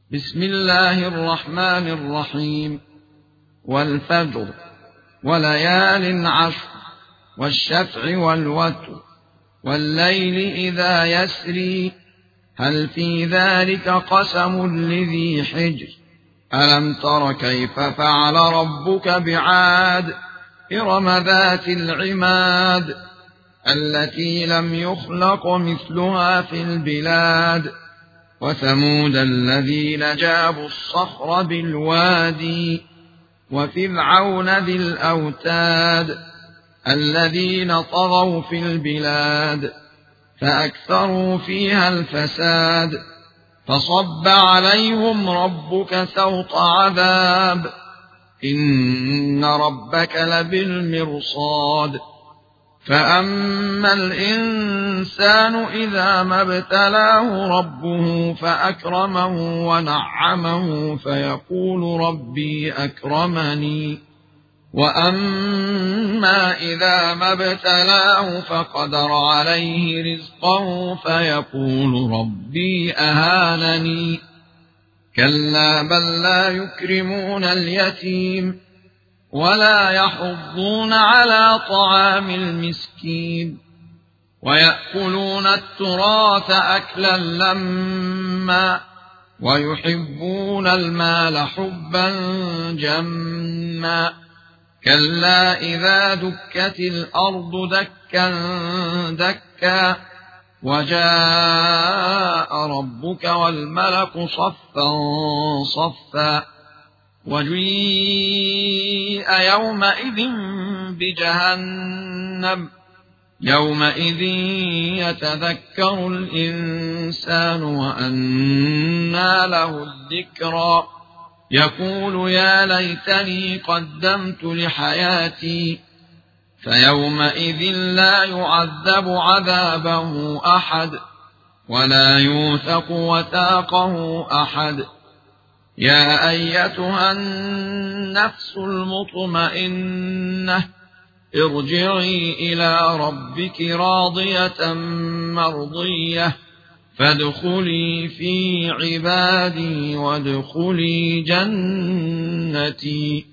بسم الله الرحمن الرحيم. والفجر وليال عشر والشفع والوتر والليل إذا يسري هل في ذلك قسم لذي حجر ألم تر كيف فعل ربك بعاد إرم ذات العماد التي لم يخلق مثلها في البلاد وثمود الذين جابوا الصخر بالوادي وفرعون ذي الأوتاد الذين طغوا في البلاد فأكثروا فيها الفساد فصب عليهم ربك سوط عذاب إن ربك لبالمرصاد فأما الإنسان إذا ما ابتلاه ربه فأكرمه ونعمه فيقول ربي أكرمني وأما إذا ما ابتلاه فقدر عليه رزقه فيقول ربي أهانني كلا بل لا يكرمون اليتيم ولا يحضون على طعام المسكين ويأكلون التراث أكلا لما ويحبون المال حبا جما كلا إذا دكت الأرض دكا دكا وجاء ربك والملك صفا صفا وجيء يومئذ بجهنم يومئذ يتذكر الإنسان وأنى له الذكرى يقول يا ليتني قدمت لحياتي فيومئذ لا يعذب عذابه أحد ولا يوثق وثاقه أحد يا أيتها النفس المطمئنة ارجعي إلى ربك راضية مرضية فادخلي في عبادي وادخلي جنتي.